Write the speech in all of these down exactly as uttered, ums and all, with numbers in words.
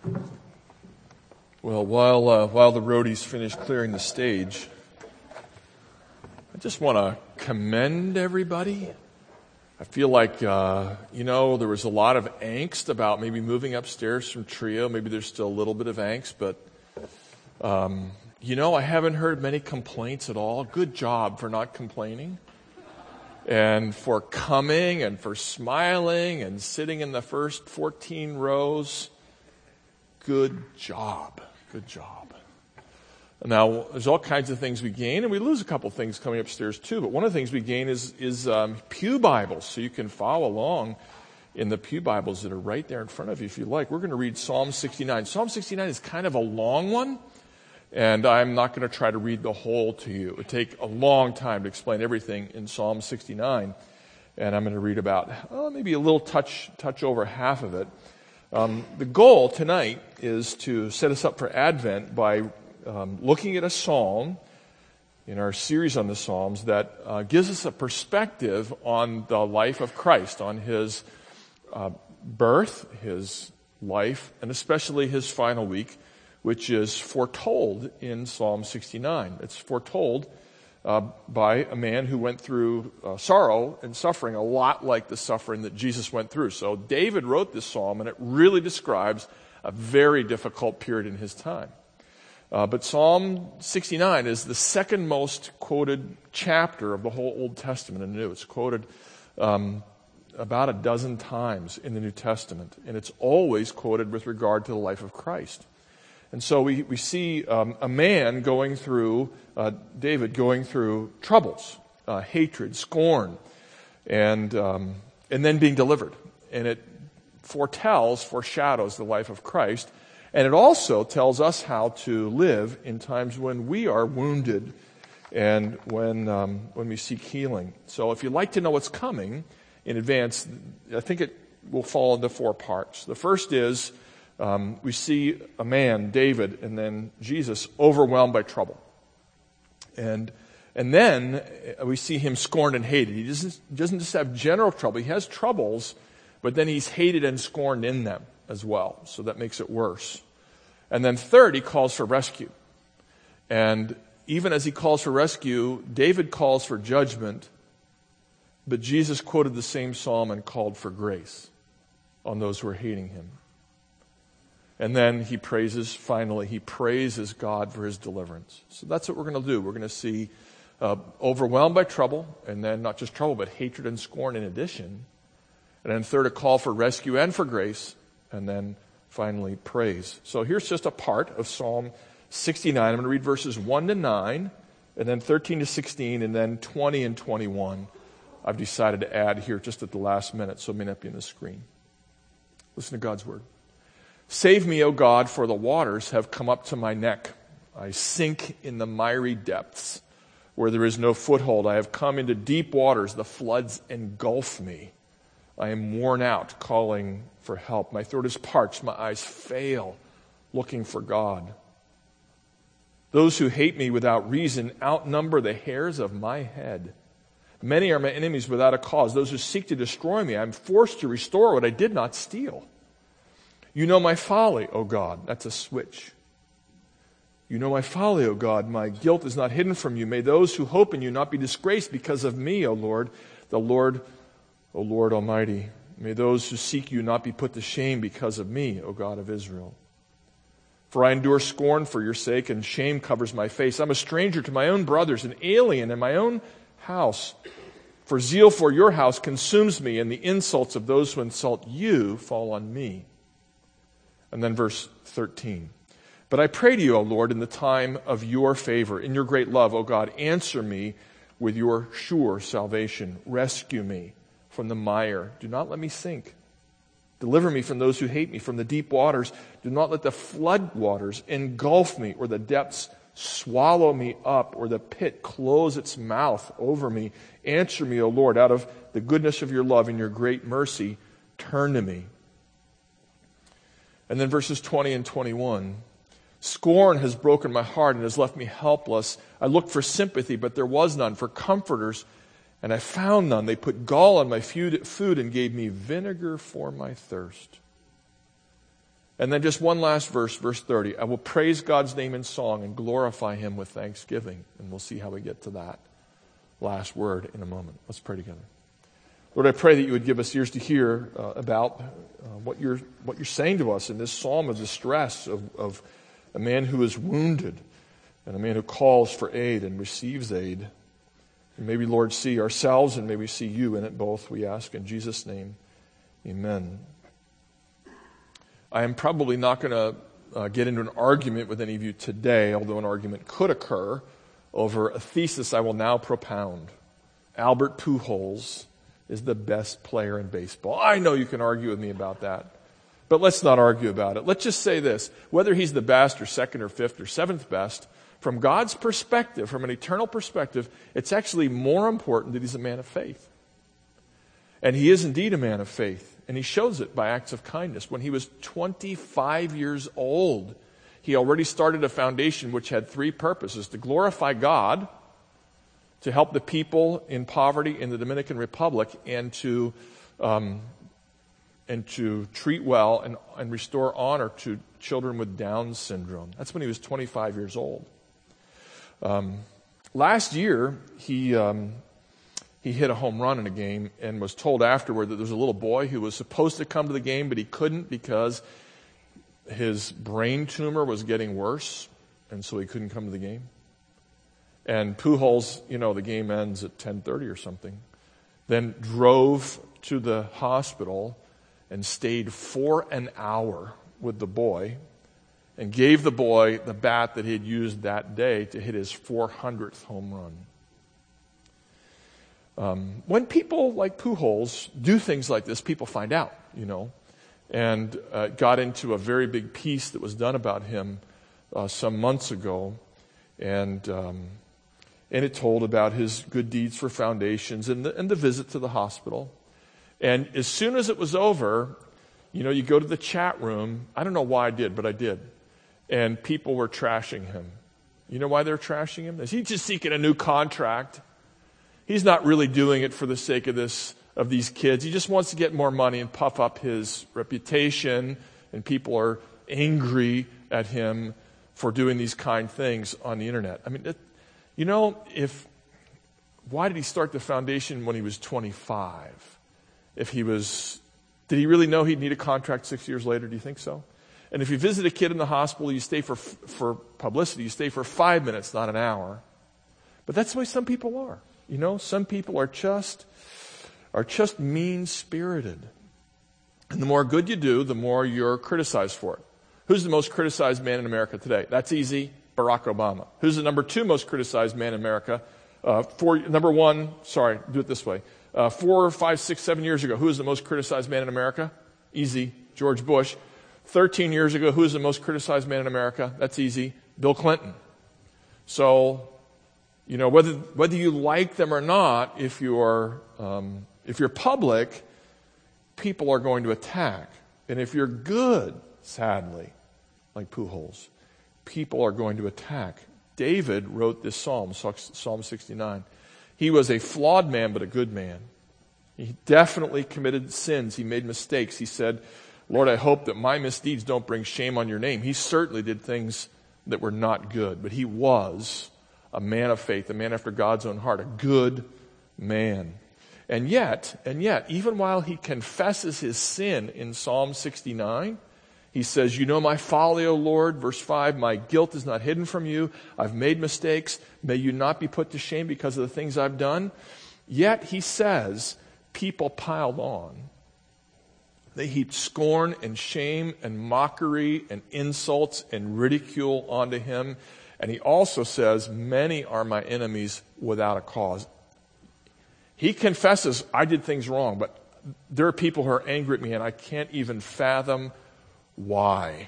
Well, while uh, while the roadies finish clearing the stage, I just want to commend everybody. I feel like, uh, you know, there was a lot of angst about maybe moving upstairs from Trio. Maybe there's still a little bit of angst, but, um, you know, I haven't heard many complaints at all. Good job for not complaining and for coming and for smiling and sitting in the first fourteen rows. Good job. Good job. Now, there's all kinds of things we gain, and we lose a couple things coming upstairs too. But one of the things we gain is is um, pew Bibles, so you can follow along in the pew Bibles that are right there in front of you if you like. We're going to read Psalm sixty-nine. Psalm sixty-nine is kind of a long one, and I'm not going to try to read the whole to you. It would take a long time to explain everything in Psalm sixty-nine, and I'm going to read about oh, maybe a little touch touch over half of it. Um, the goal tonight is to set us up for Advent by um, looking at a psalm in our series on the Psalms that uh, gives us a perspective on the life of Christ, on his uh, birth, his life, and especially his final week, which is foretold in Psalm sixty-nine. It's foretold uh, by a man who went through uh, sorrow and suffering a lot like the suffering that Jesus went through. So David wrote this psalm, and it really describes a very difficult period in his time. Uh, but Psalm sixty-nine is the second most quoted chapter of the whole Old Testament and New. It's quoted um, about a dozen times in the New Testament, and it's always quoted with regard to the life of Christ. And so we, we see um, a man going through, uh, David going through troubles, uh, hatred, scorn, and um, and then being delivered. And it foretells, foreshadows the life of Christ. And it also tells us how to live in times when we are wounded and when um, when we seek healing. So if you'd like to know what's coming in advance, I think it will fall into four parts. The first is Um, we see a man, David, and then Jesus, overwhelmed by trouble. And and then we see him scorned and hated. He doesn't, doesn't just have general trouble. He has troubles, but then he's hated and scorned in them as well. So that makes it worse. And then third, he calls for rescue. And even as he calls for rescue, David calls for judgment, but Jesus quoted the same psalm and called for grace on those who are hating him. And then he praises, finally, he praises God for his deliverance. So that's what we're going to do. We're going to see uh, overwhelmed by trouble, and then not just trouble, but hatred and scorn in addition. And then third, a call for rescue and for grace, and then finally, praise. So here's just a part of Psalm sixty-nine. I'm going to read verses one to nine, and then thirteen to sixteen, and then twenty and twenty-one. I've decided to add here just at the last minute, so it may not be on the screen. Listen to God's word. Save me, O God, for the waters have come up to my neck. I sink in the miry depths where there is no foothold. I have come into deep waters. The floods engulf me. I am worn out, calling for help. My throat is parched. My eyes fail, looking for God. Those who hate me without reason outnumber the hairs of my head. Many are my enemies without a cause. Those who seek to destroy me, I am forced to restore what I did not steal. You know my folly, O God. That's a switch. You know my folly, O God. My guilt is not hidden from you. May those who hope in you not be disgraced because of me, O Lord, the Lord, O Lord Almighty. May those who seek you not be put to shame because of me, O God of Israel. For I endure scorn for your sake, and shame covers my face. I'm a stranger to my own brothers, an alien in my own house. For zeal for your house consumes me, and the insults of those who insult you fall on me. And then verse thirteen. But I pray to you, O Lord, in the time of your favor, in your great love, O God, answer me with your sure salvation. Rescue me from the mire. Do not let me sink. Deliver me from those who hate me, from the deep waters. Do not let the flood waters engulf me, or the depths swallow me up, or the pit close its mouth over me. Answer me, O Lord, out of the goodness of your love and your great mercy. Turn to me. And then verses twenty and twenty-one. Scorn has broken my heart and has left me helpless. I looked for sympathy, but there was none, for comforters, and I found none. They put gall on my food and gave me vinegar for my thirst. And then just one last verse, verse thirty. I will praise God's name in song and glorify him with thanksgiving. And we'll see how we get to that last word in a moment. Let's pray together. Lord, I pray that you would give us ears to hear uh, about uh, what you're what you're saying to us in this psalm of distress of, of a man who is wounded and a man who calls for aid and receives aid. And may we, Lord, see ourselves and may we see you in it both, we ask in Jesus' name. Amen. I am probably not going to uh, get into an argument with any of you today, although an argument could occur over a thesis I will now propound. Albert Pujols is the best player in baseball. I know you can argue with me about that, but let's not argue about it. Let's just say this. Whether he's the best or second or fifth or seventh best, from God's perspective, from an eternal perspective, it's actually more important that he's a man of faith. And he is indeed a man of faith, and he shows it by acts of kindness. When he was twenty-five years old, he already started a foundation which had three purposes: to glorify God, to help the people in poverty in the Dominican Republic, and to um, and to treat well and, and restore honor to children with Down syndrome. That's when he was twenty-five years old. Um, last year, he um, he hit a home run in a game and was told afterward that there was a little boy who was supposed to come to the game, but he couldn't because his brain tumor was getting worse, and so he couldn't come to the game. And Pujols, you know, the game ends at ten thirty or something, then drove to the hospital and stayed for an hour with the boy and gave the boy the bat that he had used that day to hit his four hundredth home run. Um, when people like Pujols do things like this, people find out, you know, and uh, got into a very big piece that was done about him uh, some months ago, and um, and it told about his good deeds for foundations and the, and the visit to the hospital. And as soon as it was over, you know, you go to the chat room. I don't know why I did, but I did. And people were trashing him. You know why they're trashing him? Is he just seeking a new contract? He's not really doing it for the sake of this, of these kids. He just wants to get more money and puff up his reputation. And people are angry at him for doing these kind things on the internet. I mean, it, you know, if why did he start the foundation when he was twenty-five? If he was, did he really know he'd need a contract six years later? Do you think so? And if you visit a kid in the hospital, you stay for for publicity. You stay for five minutes, not an hour. But that's the way some people are. You know, some people are just are just mean-spirited. And the more good you do, the more you're criticized for it. Who's the most criticized man in America today? That's easy. Barack Obama. Who's the number two most criticized man in America? Uh, four, number one, sorry, do it this way. Uh, four, five, six, seven years ago, who is the most criticized man in America? Easy. George Bush. Thirteen years ago, who is the most criticized man in America? That's easy. Bill Clinton. So, you know, whether whether you like them or not, if you're um, if you're public, people are going to attack. And if you're good, sadly, like Pujols, people are going to attack. David wrote this psalm, Psalm sixty-nine. He was a flawed man, but a good man. He definitely committed sins. He made mistakes. He said, Lord, I hope that my misdeeds don't bring shame on your name. He certainly did things that were not good, but he was a man of faith, a man after God's own heart, a good man. And yet, and yet, even while he confesses his sin in Psalm sixty-nine, he says, you know my folly, O Lord. Verse five, my guilt is not hidden from you. I've made mistakes. May you not be put to shame because of the things I've done. Yet, he says, people piled on. They heaped scorn and shame and mockery and insults and ridicule onto him. And he also says, many are my enemies without a cause. He confesses, I did things wrong, but there are people who are angry at me and I can't even fathom why.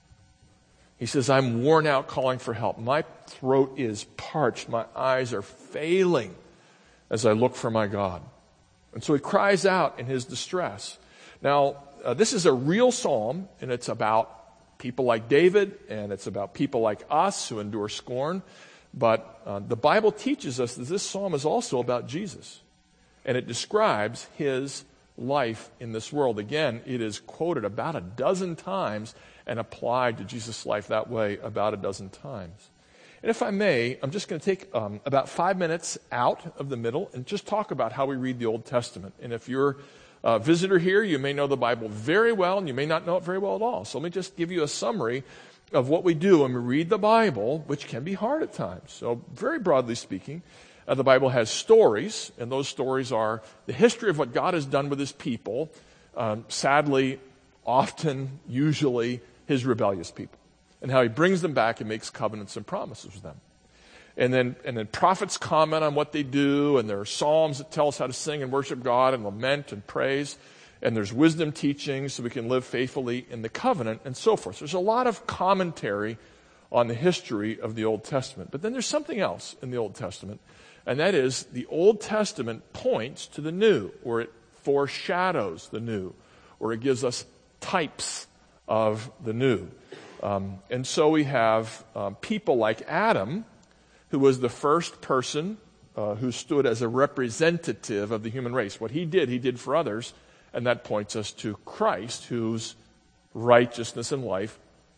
He says, I'm worn out calling for help. My throat is parched. My eyes are failing as I look for my God. And so he cries out in his distress. Now, uh, this is a real psalm, and it's about people like David, and it's about people like us who endure scorn. But uh, the Bible teaches us that this psalm is also about Jesus. And it describes his life in this world. Again, it is quoted about a dozen times and applied to Jesus' life that way about a dozen times. And if I may, I'm just going to take um, about five minutes out of the middle and just talk about how we read the Old Testament. And if you're a visitor here, you may know the Bible very well, and you may not know it very well at all. So let me just give you a summary of what we do when we read the Bible, which can be hard at times. So very broadly speaking, uh, the Bible has stories, and those stories are the history of what God has done with his people, um, sadly, often, usually, his rebellious people, and how he brings them back and makes covenants and promises with them. And then, and then prophets comment on what they do, and there are psalms that tell us how to sing and worship God and lament and praise, and there's wisdom teaching so we can live faithfully in the covenant and so forth. There's a lot of commentary on the history of the Old Testament. But then there's something else in the Old Testament, and that is the Old Testament points to the new, or it foreshadows the new, or it gives us types of the new. Um, and so we have um, people like Adam, who was the first person uh, who stood as a representative of the human race. What he did, he did for others, and that points us to Christ, whose righteousness and life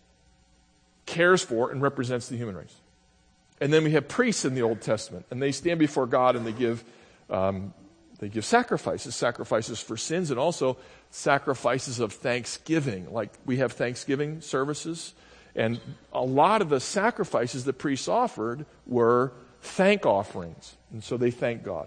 cares for and represents the human race. And then we have priests in the Old Testament, and they stand before God and they give um, they give sacrifices, sacrifices for sins, and also sacrifices of thanksgiving. Like we have Thanksgiving services, and a lot of the sacrifices the priests offered were thank offerings, and so they thank God.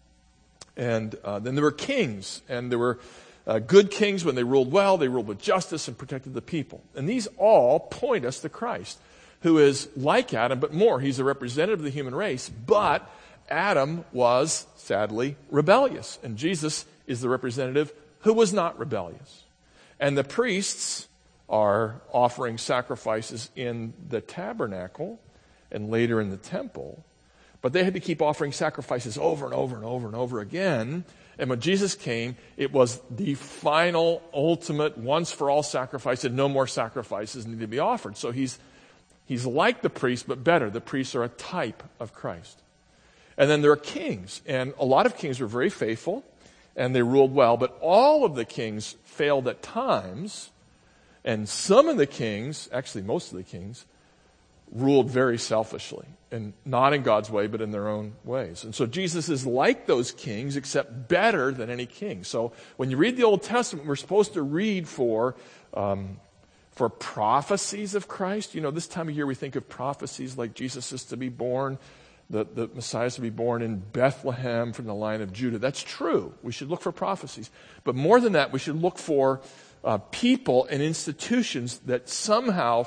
And uh, then there were kings, and there were uh, good kings when they ruled well. They ruled with justice and protected the people. And these all point us to Christ, who is like Adam, but more. He's a representative of the human race, but Adam was, sadly, rebellious. And Jesus is the representative who was not rebellious. And the priests are offering sacrifices in the tabernacle and later in the temple. But they had to keep offering sacrifices over and over and over and over again. And when Jesus came, it was the final, ultimate, once-for-all sacrifice, and no more sacrifices need to be offered. So he's he's like the priest, but better. The priests are a type of Christ. And then there are kings. And a lot of kings were very faithful, and they ruled well. But all of the kings failed at times. And some of the kings, actually most of the kings, ruled very selfishly, and not in God's way, but in their own ways. And so Jesus is like those kings, except better than any king. So when you read the Old Testament, we're supposed to read for um, for prophecies of Christ. You know, this time of year we think of prophecies like Jesus is to be born, the, the Messiah is to be born in Bethlehem from the line of Judah. That's true. We should look for prophecies. But more than that, we should look for uh, people and institutions that somehow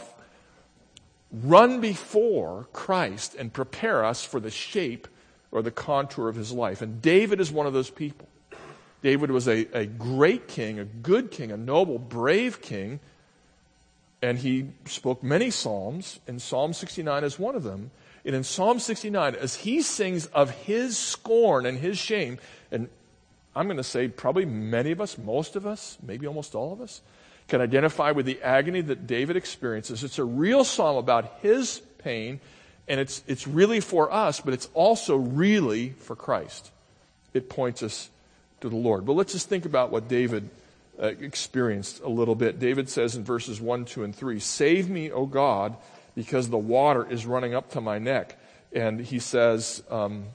run before Christ and prepare us for the shape or the contour of his life. And David is one of those people. David was a, a great king, a good king, a noble, brave king. And he spoke many psalms, and Psalm sixty-nine is one of them. And in Psalm sixty-nine, as he sings of his scorn and his shame, and I'm going to say probably many of us, most of us, maybe almost all of us, can identify with the agony that David experiences. It's a real psalm about his pain, and it's it's really for us, but it's also really for Christ. It points us to the Lord. But let's just think about what David uh, experienced a little bit. David says in verses one, two, and three, "Save me, O God, because the water is running up to my neck." And he says, um,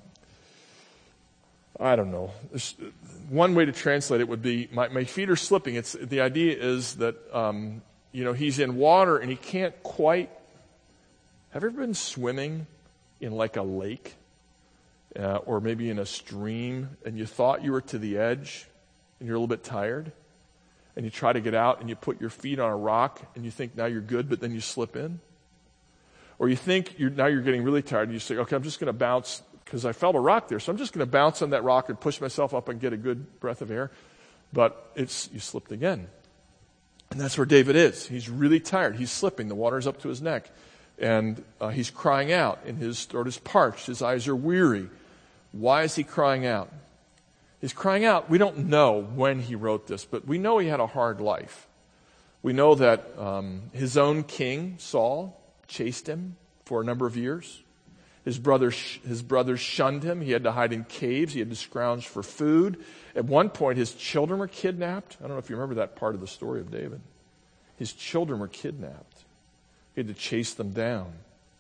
I don't know. One way to translate it would be, my, my feet are slipping. It's the idea is that, um, you know, he's in water and he can't quite. Have you ever been swimming in like a lake uh, or maybe in a stream, and you thought you were to the edge and you're a little bit tired, and you try to get out and you put your feet on a rock and you think now you're good, but then you slip in? Or you think you're, now you're getting really tired and you say, okay, I'm just going to bounce because I felt a rock there, so I'm just going to bounce on that rock and push myself up and get a good breath of air. But it's you slipped again. And that's where David is. He's really tired. He's slipping. The water's up to his neck. And uh, he's crying out, and his throat is parched. His eyes are weary. Why is he crying out? He's crying out. We don't know when he wrote this, but we know he had a hard life. We know that um, his own king, Saul, chased him for a number of years. His brothers, his brothers shunned him. He had to hide in caves. He had to scrounge for food. At one point, his children were kidnapped. I don't know if you remember that part of the story of David. His children were kidnapped. He had to chase them down.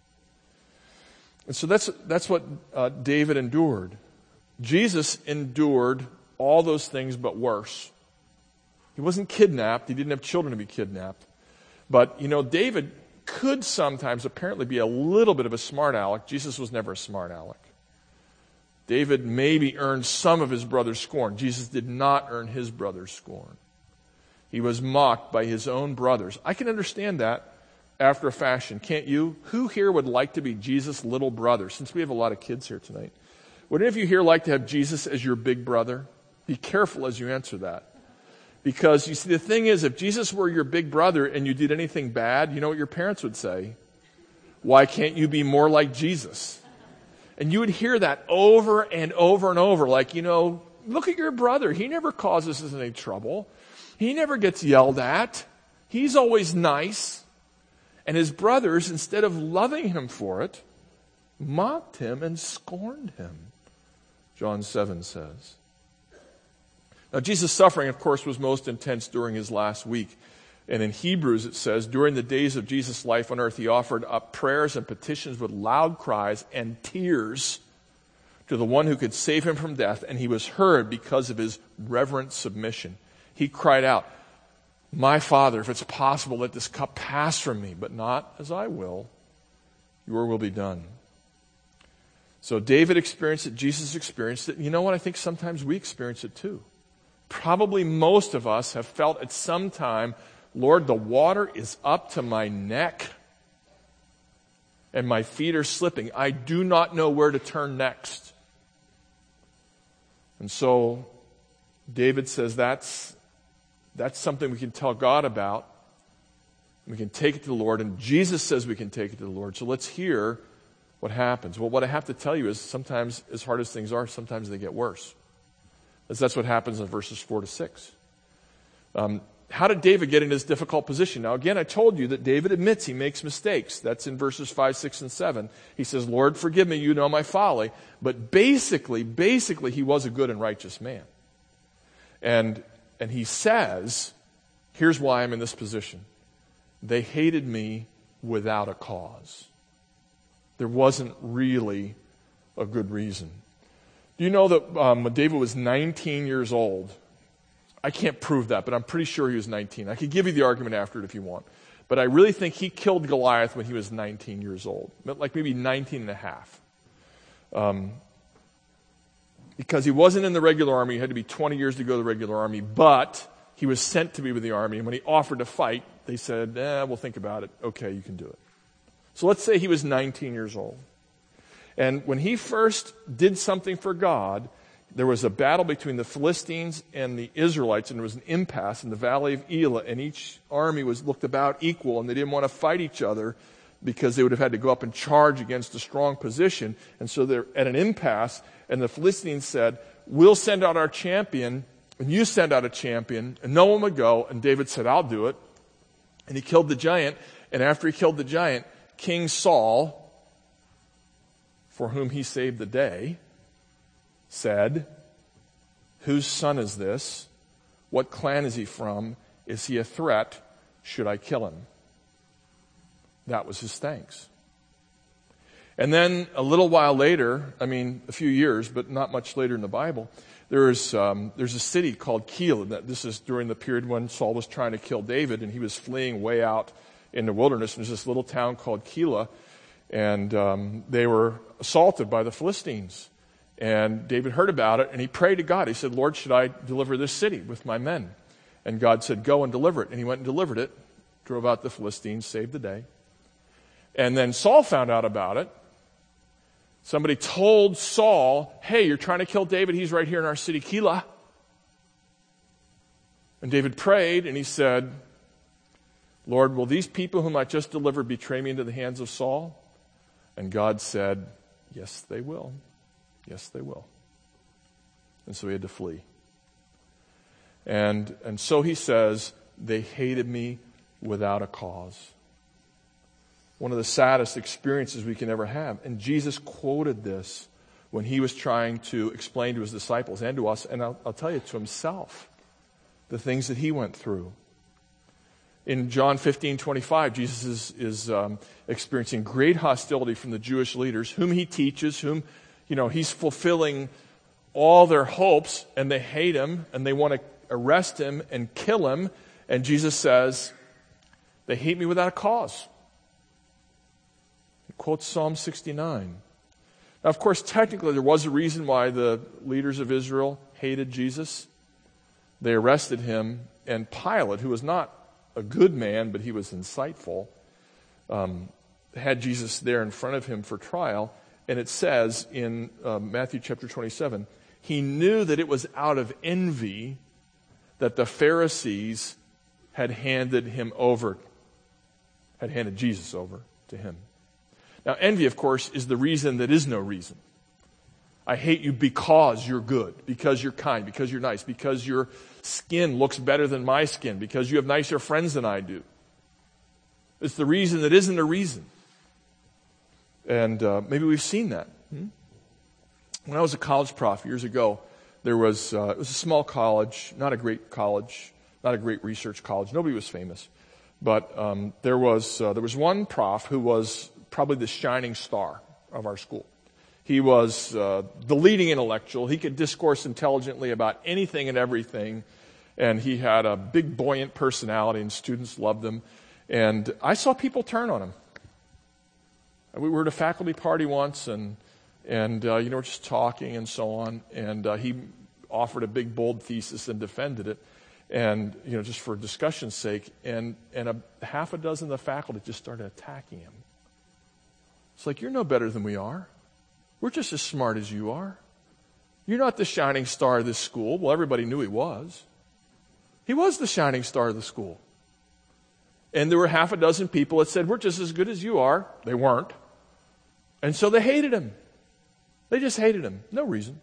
And so that's, that's what uh, David endured. Jesus endured all those things but worse. He wasn't kidnapped. He didn't have children to be kidnapped. But, you know, David could sometimes apparently be a little bit of a smart aleck. Jesus was never a smart aleck. David maybe earned some of his brother's scorn. Jesus did not earn his brother's scorn. He was mocked by his own brothers. I can understand that after a fashion, can't you? Who here would like to be Jesus' little brother? Since we have a lot of kids here tonight. Would any of you here like to have Jesus as your big brother? Be careful as you answer that. Because, you see, the thing is, if Jesus were your big brother and you did anything bad, you know what your parents would say? Why can't you be more like Jesus? And you would hear that over and over and over. Like, you know, look at your brother. He never causes us any trouble. He never gets yelled at. He's always nice. And his brothers, instead of loving him for it, mocked him and scorned him, John seven says. Now, Jesus' suffering, of course, was most intense during his last week. And in Hebrews it says, during the days of Jesus' life on earth, he offered up prayers and petitions with loud cries and tears to the one who could save him from death, and he was heard because of his reverent submission. He cried out, "My Father, if it's possible, let this cup pass from me, but not as I will, your will be done." So David experienced it, Jesus experienced it. You know what? I think sometimes we experience it too. Probably most of us have felt at some time, Lord, the water is up to my neck and my feet are slipping. I do not know where to turn next. And so David says that's, that's something we can tell God about. We can take it to the Lord, and Jesus says we can take it to the Lord. So let's hear what happens. Well, what I have to tell you is sometimes, as hard as things are, sometimes they get worse. As that's what happens in verses four to six. Um, how did David get in this difficult position? Now, again, I told you that David admits he makes mistakes. That's in verses five, six, and seven. He says, Lord, forgive me, you know my folly. But basically, basically, he was a good and righteous man. And, and he says, here's why I'm in this position. They hated me without a cause. There wasn't really a good reason. Do you know that um, when David was nineteen years old, I can't prove that, but I'm pretty sure he was nineteen. I could give you the argument after it if you want. But I really think he killed Goliath when he was nineteen years old, like maybe nineteen and a half. Um, because he wasn't in the regular army. He had to be twenty years to go to the regular army, but he was sent to be with the army. And when he offered to fight, they said, eh, we'll think about it. Okay, you can do it. So let's say he was nineteen years old. And when he first did something for God, there was a battle between the Philistines and the Israelites, and there was an impasse in the valley of Elah, and each army was looked about equal, and they didn't want to fight each other because they would have had to go up and charge against a strong position. And so they're at an impasse, and the Philistines said, we'll send out our champion, and you send out a champion, and no one would go. And David said, I'll do it. And he killed the giant, and after he killed the giant, King Saul, for whom he saved the day, said, whose son is this? What clan is he from? Is he a threat? Should I kill him? That was his thanks. And then a little while later, I mean a few years, but not much later in the Bible, there's um, there's a city called Keilah. This is during the period when Saul was trying to kill David, and he was fleeing way out in the wilderness. There's this little town called Keilah, and um, they were assaulted by the Philistines. And David heard about it, and he prayed to God. He said, Lord, should I deliver this city with my men? And God said, go and deliver it. And he went and delivered it, drove out the Philistines, saved the day. And then Saul found out about it. Somebody told Saul, hey, you're trying to kill David. He's right here in our city, Keilah. And David prayed, and he said, Lord, will these people whom I just delivered betray me into the hands of Saul? And God said, yes, they will. Yes, they will. And so he had to flee. And, and so he says, they hated me without a cause. one of the saddest experiences we can ever have. And Jesus quoted this when he was trying to explain to his disciples and to us, and I'll, I'll tell you, to himself, the things that he went through. In John fifteen twenty-five, Jesus is, is um, experiencing great hostility from the Jewish leaders, whom he teaches, whom, you know, he's fulfilling all their hopes, and they hate him, and they want to arrest him and kill him. And Jesus says, they hate me without a cause. He quotes Psalm sixty-nine. Now, of course, technically, there was a reason why the leaders of Israel hated Jesus. They arrested him, and Pilate, who was not a good man, but he was insightful, um, had Jesus there in front of him for trial. And it says in uh, Matthew chapter twenty-seven, he knew that it was out of envy that the Pharisees had handed him over, had handed Jesus over to him. Now, envy, of course, is the reason that is no reason. I hate you because you're good, because you're kind, because you're nice, because your skin looks better than my skin, because you have nicer friends than I do. It's the reason that isn't a reason. And uh, maybe we've seen that. Hmm? When I was a college prof years ago, there was uh, it was a small college, not a great college, not a great research college. Nobody was famous, but um, there was uh, there was one prof who was probably the shining star of our school. He was uh, the leading intellectual. He could discourse intelligently about anything and everything, and he had a big, buoyant personality, and students loved him. And I saw people turn on him. We were at a faculty party once, and and uh, you know, we're just talking and so on. And uh, he offered a big, bold thesis and defended it, and you know, just for discussion's sake. And and a half a dozen of the faculty just started attacking him. It's like, you're no better than we are. We're just as smart as you are. You're not the shining star of this school. Well, everybody knew he was. He was the shining star of the school. And there were half a dozen people that said, we're just as good as you are. They weren't. And so they hated him. They just hated him. No reason.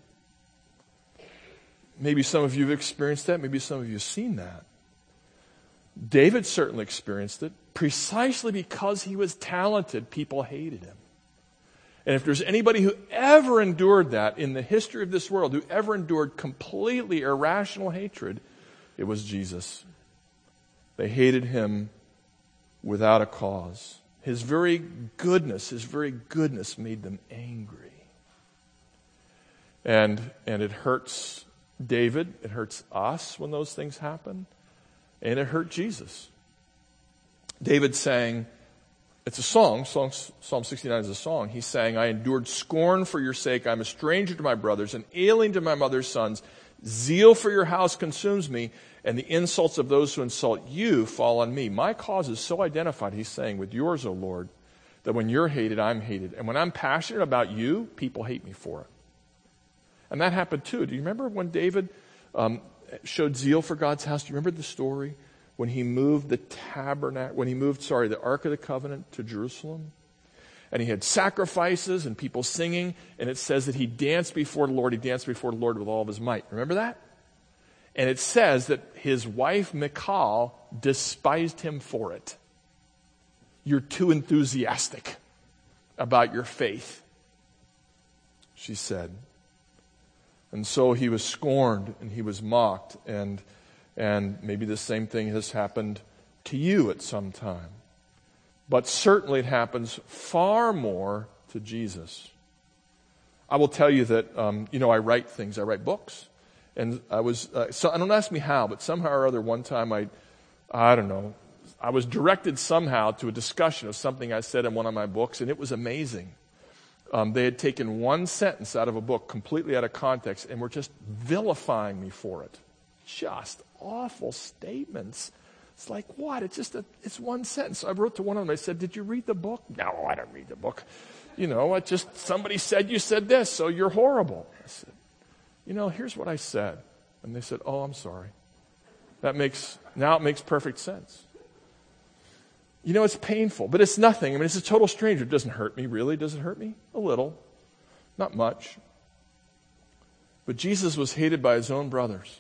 Maybe some of you have experienced that. Maybe some of you have seen that. David certainly experienced it. Precisely because he was talented, people hated him. And if there's anybody who ever endured that in the history of this world, who ever endured completely irrational hatred, it was Jesus. They hated him without a cause. His very goodness, his very goodness made them angry. And, and it hurts David, it hurts us when those things happen, and it hurt Jesus. David sang, it's a song, Psalm sixty-nine is a song. He sang, I endured scorn for your sake. I'm a stranger to my brothers, an alien to my mother's sons. Zeal for your house consumes me, and the insults of those who insult you fall on me. My cause is so identified, he's saying, with yours, O Lord, that when you're hated, I'm hated. And when I'm passionate about you, people hate me for it. And that happened too. Do you remember when David um, showed zeal for God's house? Do you remember the story? When he moved the tabernacle, when he moved, sorry, the Ark of the Covenant to Jerusalem. And he had sacrifices and people singing. And it says that he danced before the Lord. He danced before the Lord with all of his might. Remember that? And it says that his wife, Michal, despised him for it. You're too enthusiastic about your faith, she said. And so he was scorned and he was mocked. And And maybe the same thing has happened to you at some time. But certainly it happens far more to Jesus. I will tell you that, um, you know, I write things. I write books. And I was, uh, so, and don't ask me how, but somehow or other one time I, I don't know, I was directed somehow to a discussion of something I said in one of my books, and it was amazing. Um, they had taken one sentence out of a book completely out of context and were just vilifying me for it. Just awful statements. It's like, what? It's just a, it's one sentence. I wrote to one of them. I said, did you read the book? No, I didn't read the book. You know, I just, somebody said you said this, so you're horrible. I said, you know, here's what I said. And they said, oh, I'm sorry. That makes, now it makes perfect sense. You know, it's painful, but it's nothing. I mean, it's a total stranger. It doesn't hurt me, really. Does it hurt me? A little. Not much. But Jesus was hated by his own brothers.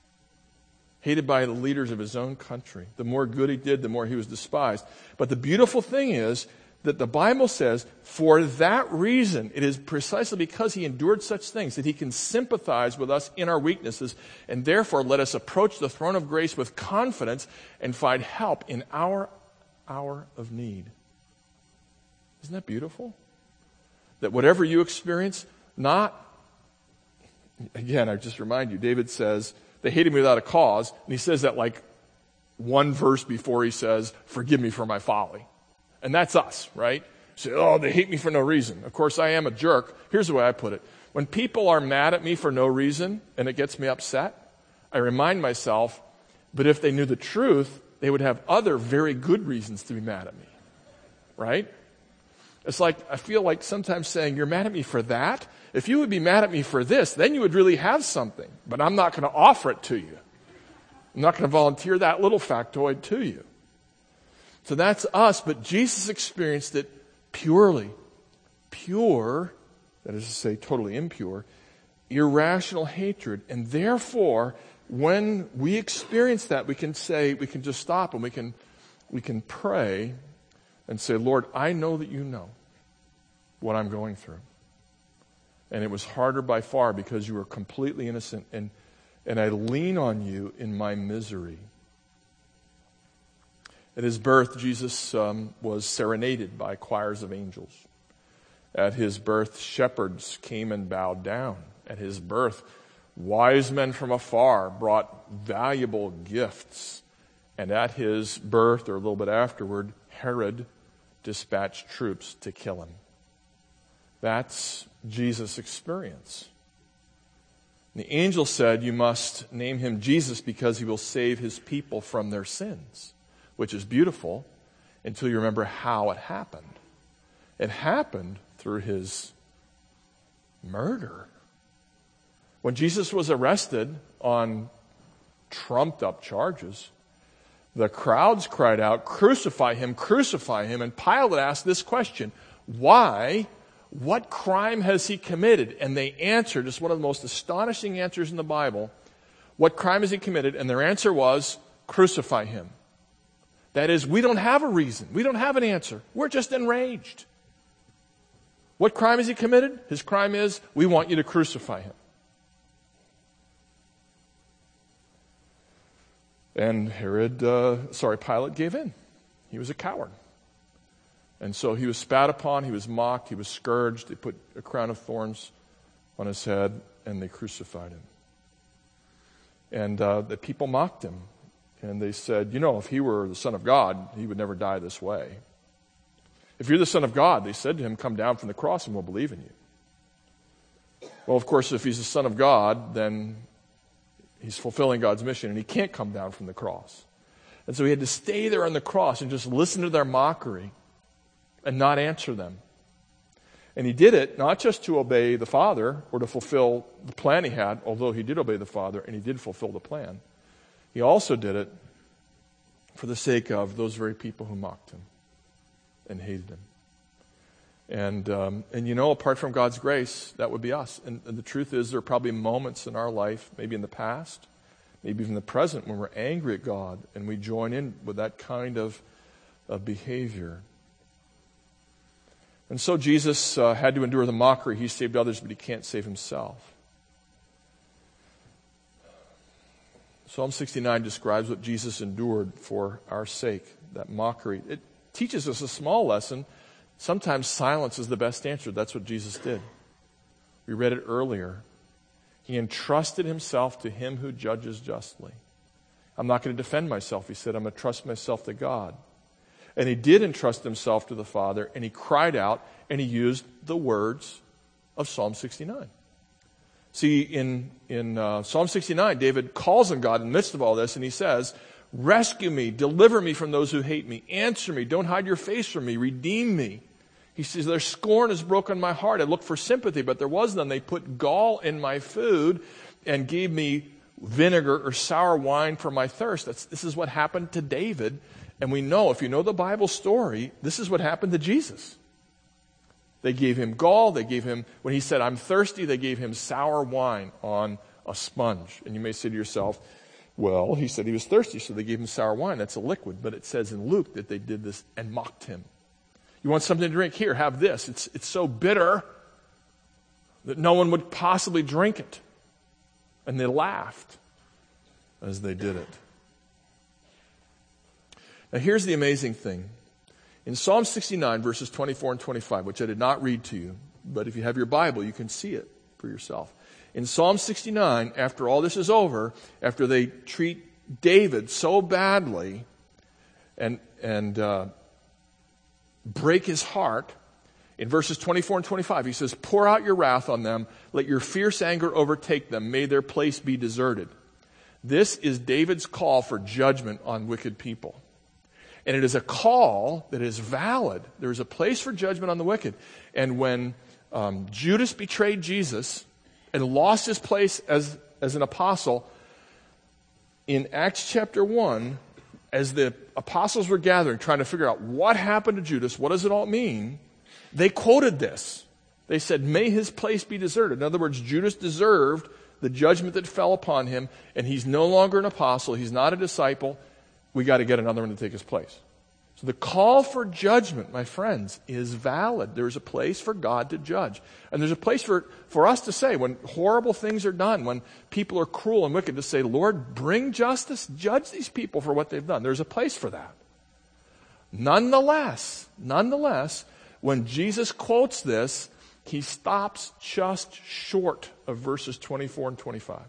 Hated by the leaders of his own country. The more good he did, the more he was despised. But the beautiful thing is that the Bible says, for that reason, it is precisely because he endured such things that he can sympathize with us in our weaknesses, and therefore let us approach the throne of grace with confidence and find help in our hour of need. Isn't that beautiful? That whatever you experience, not, again, I just remind you, David says, they hated me without a cause, and he says that like one verse before he says, forgive me for my folly. And that's us, right? Say, oh, they hate me for no reason. Of course, I am a jerk. Here's the way I put it. When people are mad at me for no reason and it gets me upset, I remind myself, but if they knew the truth, they would have other very good reasons to be mad at me, right? It's like, I feel like sometimes saying, you're mad at me for that? If you would be mad at me for this, then you would really have something. But I'm not going to offer it to you. I'm not going to volunteer that little factoid to you. So that's us, but Jesus experienced it purely, pure, that is to say totally impure, irrational hatred. And therefore, when we experience that, we can say, we can just stop and we can, we can pray and say, Lord, I know that you know what I'm going through. And it was harder by far because you were completely innocent, and, and I lean on you in my misery. At his birth, Jesus um, was serenaded by choirs of angels. At his birth, shepherds came and bowed down. At his birth, wise men from afar brought valuable gifts. And at his birth, or a little bit afterward, Herod dispatched troops to kill him. That's Jesus' experience. The angel said, you must name him Jesus because he will save his people from their sins. Which is beautiful until you remember how it happened. It happened through his murder. When Jesus was arrested on trumped up charges, the crowds cried out, crucify him, crucify him. And Pilate asked this question, why? What crime has he committed? And they answered, it's one of the most astonishing answers in the Bible, what crime has he committed? And their answer was, crucify him. That is, we don't have a reason. We don't have an answer. We're just enraged. What crime has he committed? His crime is, we want you to crucify him. And Herod, uh, sorry, Pilate gave in. He was a coward. And so he was spat upon, he was mocked, he was scourged. They put a crown of thorns on his head, and they crucified him. And uh, the people mocked him. And they said, you know, if he were the Son of God, he would never die this way. If you're the Son of God, they said to him, come down from the cross and we'll believe in you. Well, of course, if he's the Son of God, then he's fulfilling God's mission and he can't come down from the cross. And so he had to stay there on the cross and just listen to their mockery and not answer them. And he did it not just to obey the Father or to fulfill the plan he had, although he did obey the Father and he did fulfill the plan. He also did it for the sake of those very people who mocked him and hated him. And, um, and you know, apart from God's grace, that would be us. And, and the truth is, there are probably moments in our life, maybe in the past, maybe even the present, when we're angry at God and we join in with that kind of, of behavior. And so Jesus uh, had to endure the mockery. He saved others, but he can't save himself. Psalm sixty-nine describes what Jesus endured for our sake, that mockery. It teaches us a small lesson. Sometimes silence is the best answer. That's what Jesus did. We read it earlier. He entrusted himself to him who judges justly. I'm not going to defend myself, he said. I'm going to trust myself to God. And he did entrust himself to the Father, and he cried out, and he used the words of Psalm sixty-nine. See, in, in uh, Psalm sixty-nine, David calls on God in the midst of all this, and he says, rescue me, deliver me from those who hate me, answer me, don't hide your face from me, redeem me. He says, their scorn has broken my heart. I looked for sympathy, but there was none. They put gall in my food and gave me vinegar or sour wine for my thirst. That's, this is what happened to David. And we know, if you know the Bible story, this is what happened to Jesus. They gave him gall. They gave him, when he said, I'm thirsty, they gave him sour wine on a sponge. And you may say to yourself, well, he said he was thirsty, so they gave him sour wine. That's a liquid. But it says in Luke that they did this and mocked him. You want something to drink? Here, have this. It's, it's so bitter that no one would possibly drink it. And they laughed as they did it. Now here's the amazing thing. In Psalm sixty-nine, verses twenty-four and twenty-five, which I did not read to you, but if you have your Bible, you can see it for yourself. In Psalm sixty-nine, after all this is over, after they treat David so badly and, and uh, break his heart, in verses twenty-four and twenty-five, he says, pour out your wrath on them. Let your fierce anger overtake them. May their place be deserted. This is David's call for judgment on wicked people. And it is a call that is valid. There is a place for judgment on the wicked. And when um, Judas betrayed Jesus and lost his place as, as an apostle, in Acts chapter one, as the apostles were gathering, trying to figure out what happened to Judas, what does it all mean, they quoted this. They said, may his place be deserted. In other words, Judas deserved the judgment that fell upon him, and he's no longer an apostle. He's not a disciple. We got to get another one to take his place. So the call for judgment, my friends, is valid. There's a place for God to judge. And there's a place for, for us to say, when horrible things are done, when people are cruel and wicked, to say, Lord, bring justice, judge these people for what they've done. There's a place for that. Nonetheless, nonetheless, when Jesus quotes this, he stops just short of verses twenty-four and twenty-five.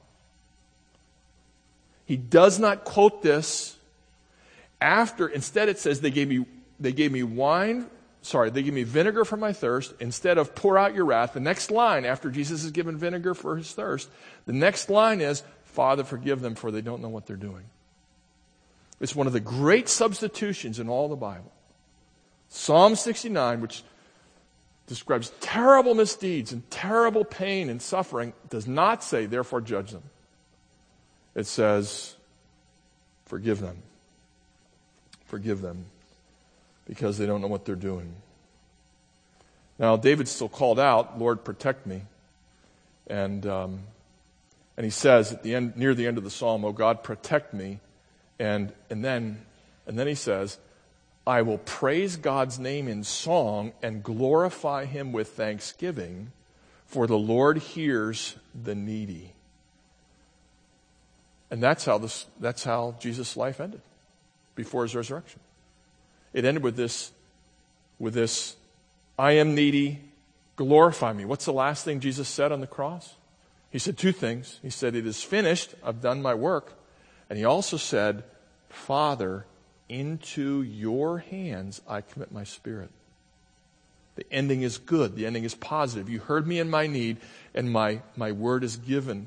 He does not quote this after, instead it says, they gave me, they gave me wine, sorry, they gave me vinegar for my thirst, instead of pour out your wrath. The next line, after Jesus has given vinegar for his thirst, the next line is, Father, forgive them, for they don't know what they're doing. It's one of the great substitutions in all the Bible. Psalm sixty-nine, which describes terrible misdeeds and terrible pain and suffering, does not say, therefore judge them. It says, forgive them. Forgive them, because they don't know what they're doing. Now, David's still called out, Lord, protect me. And um, and he says at the end, near the end of the psalm, oh God, protect me. And and then and then he says, I will praise God's name in song and glorify him with thanksgiving, for the Lord hears the needy. And that's how this that's how Jesus' life ended before his resurrection. It ended with this, with this, I am needy, glorify me. What's the last thing Jesus said on the cross? He said two things. He said, it is finished, I've done my work. And he also said, Father, into your hands I commit my spirit. The ending is good. The ending is positive. You heard me in my need, and my, my word is given,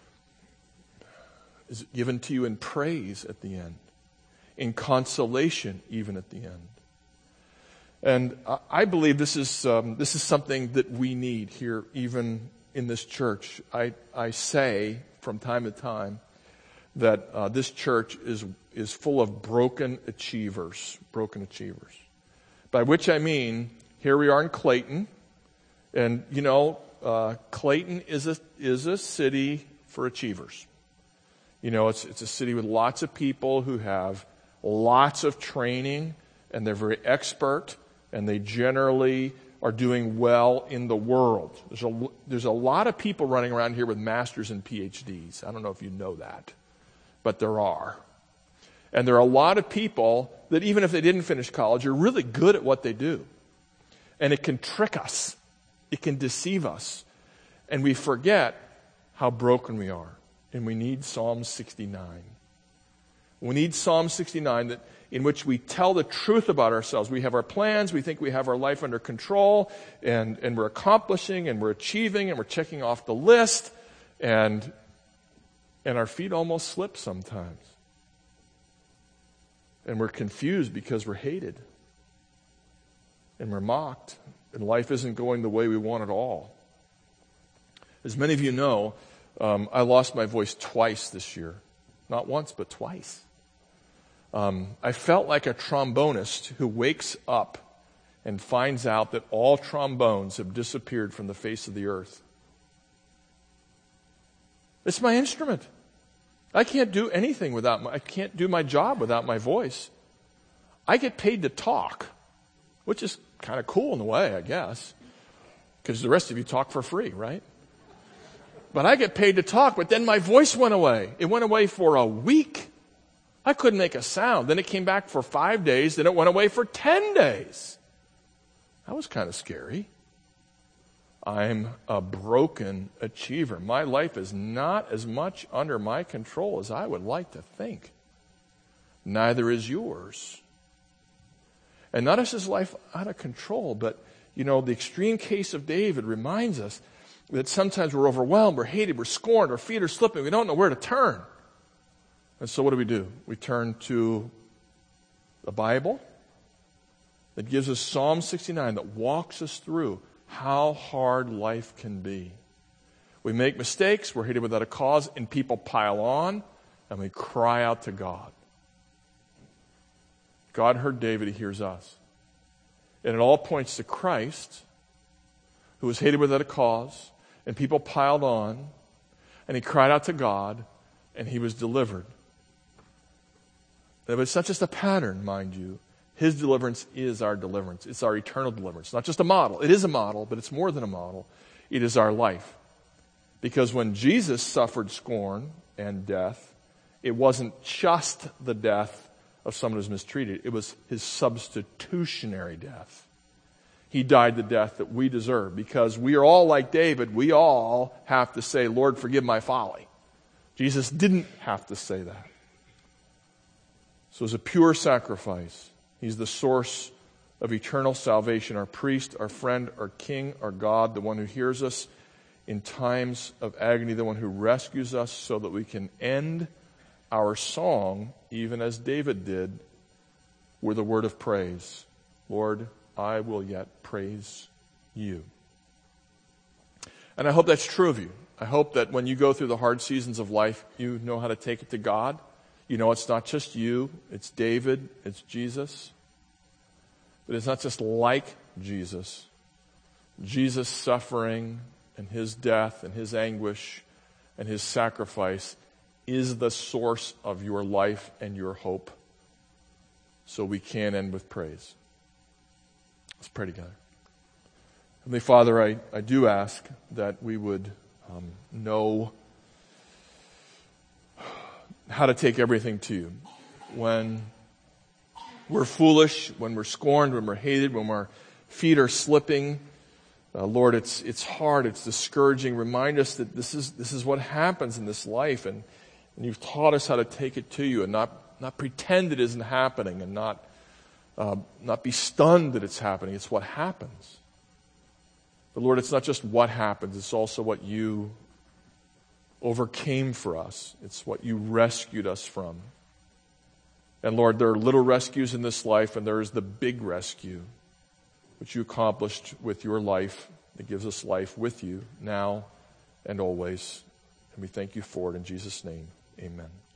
is given to you in praise at the end, in consolation even at the end. And I believe this is um, this is something that we need here, even in this church. I I say from time to time that uh, this church is is full of broken achievers, broken achievers. By which I mean, here we are in Clayton, and you know, uh, Clayton is a is a city for achievers. You know, it's it's a city with lots of people who have lots of training, and they're very expert, and they generally are doing well in the world. There's a, there's a lot of people running around here with masters and P H Ds. I don't know if you know that, but there are. And there are a lot of people that even if they didn't finish college are really good at what they do. And it can trick us. It can deceive us. And we forget how broken we are. And we need Psalm sixty-nine. We need Psalm sixty-nine that, in which we tell the truth about ourselves. We have our plans, we think we have our life under control, and, and we're accomplishing, and we're achieving, and we're checking off the list, and, and our feet almost slip sometimes. And we're confused because we're hated. And we're mocked, and life isn't going the way we want at all. As many of you know, um, I lost my voice twice this year. Not once, but twice. Um, I felt like a trombonist who wakes up and finds out that all trombones have disappeared from the face of the earth. It's my instrument. I can't do anything without my, I can't do my job without my voice. I get paid to talk, which is kind of cool in a way, I guess, because the rest of you talk for free, right? But I get paid to talk, but then my voice went away. It went away for a week. I couldn't make a sound. Then it came back for five days. Then it went away for ten days. That was kind of scary. I'm a broken achiever. My life is not as much under my control as I would like to think. Neither is yours. And not is his life out of control, but, you know, the extreme case of David reminds us that sometimes we're overwhelmed, we're hated, we're scorned, our feet are slipping, we don't know where to turn. And so what do we do? We turn to the Bible that gives us Psalm sixty-nine that walks us through how hard life can be. We make mistakes, we're hated without a cause, and people pile on, and we cry out to God. God heard David, he hears us. And it all points to Christ, who was hated without a cause, and people piled on, and he cried out to God, and he was delivered. But it's not just a pattern, mind you. His deliverance is our deliverance. It's our eternal deliverance. Not just a model. It is a model, but it's more than a model. It is our life. Because when Jesus suffered scorn and death, it wasn't just the death of someone who's mistreated. It was his substitutionary death. He died the death that we deserve. Because we are all like David. We all have to say, Lord, forgive my folly. Jesus didn't have to say that. So it's a pure sacrifice. He's the source of eternal salvation, our priest, our friend, our king, our God, the one who hears us in times of agony, the one who rescues us so that we can end our song, even as David did, with a word of praise. Lord, I will yet praise you. And I hope that's true of you. I hope that when you go through the hard seasons of life, you know how to take it to God. You know, it's not just you, it's David, it's Jesus. But it's not just like Jesus. Jesus' suffering and his death and his anguish and his sacrifice is the source of your life and your hope. So we can end with praise. Let's pray together. Heavenly Father, I, I do ask that we would um, know how to take everything to you. When we're foolish, when we're scorned, when we're hated, when our feet are slipping, uh, Lord, it's it's hard, it's discouraging. Remind us that this is this is what happens in this life, and, and you've taught us how to take it to you and not not pretend it isn't happening, and not uh, not be stunned that it's happening. It's what happens. But Lord, it's not just what happens; it's also what you overcame for us. It's what you rescued us from. And Lord, there are little rescues in this life, and there is the big rescue, which you accomplished with your life that gives us life with you now and always. And we thank you for it in Jesus' name. Amen.